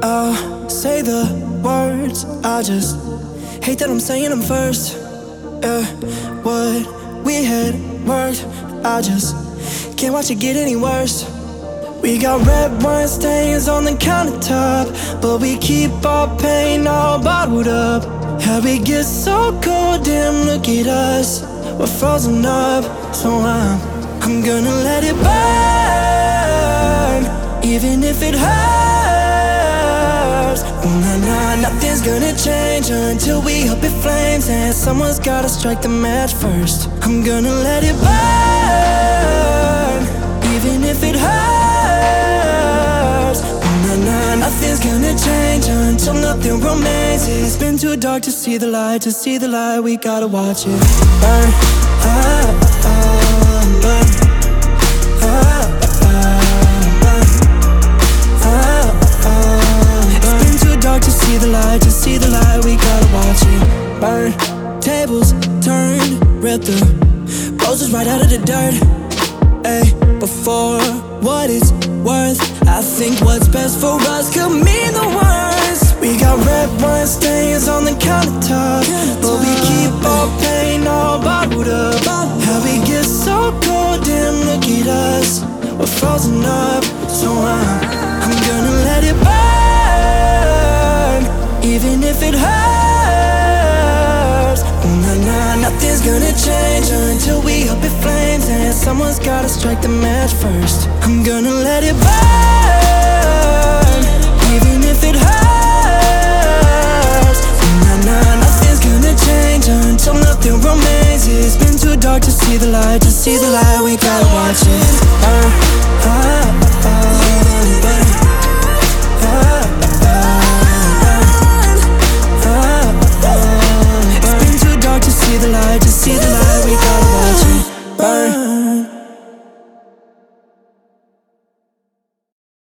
I'll say the words, I just hate that I'm saying them first. Yeah, what we had worked, I just can't watch it get any worse. We got red wine stains on the countertop, but we keep our pain all bottled up. How we get so cold, damn, look at us, we're frozen up. So I'm gonna let it burn, even if it hurts. Oh nah nah, nothing's gonna change until we up in flames, and someone's gotta strike the match first. I'm gonna let it burn, even if it hurts. Nothing's gonna change until nothing remains. It's been too dark to see the light. To see the light, we gotta watch it burn. Burn. It's been too dark to see the light. To see the light, we gotta watch it burn. Tables turned, read the roses right out of the dirt. Ay, before what it's worth, I think what's best for us could mean the worst. We got red wine stains on the countertop, but we keep our pain all bottled up. How we get so cold, damn, look at us, we're frozen up. So I'm gonna let it burn, even if it hurts. Oh nah nah, nothing's gonna change until we up in flames, and someone's gotta strike the match first. I'm gonna let it burn, even if it hurts. Oh nah nah, nothing's gonna change until nothing remains. It's been too dark to see the light. To see the light, we gotta watch it burn.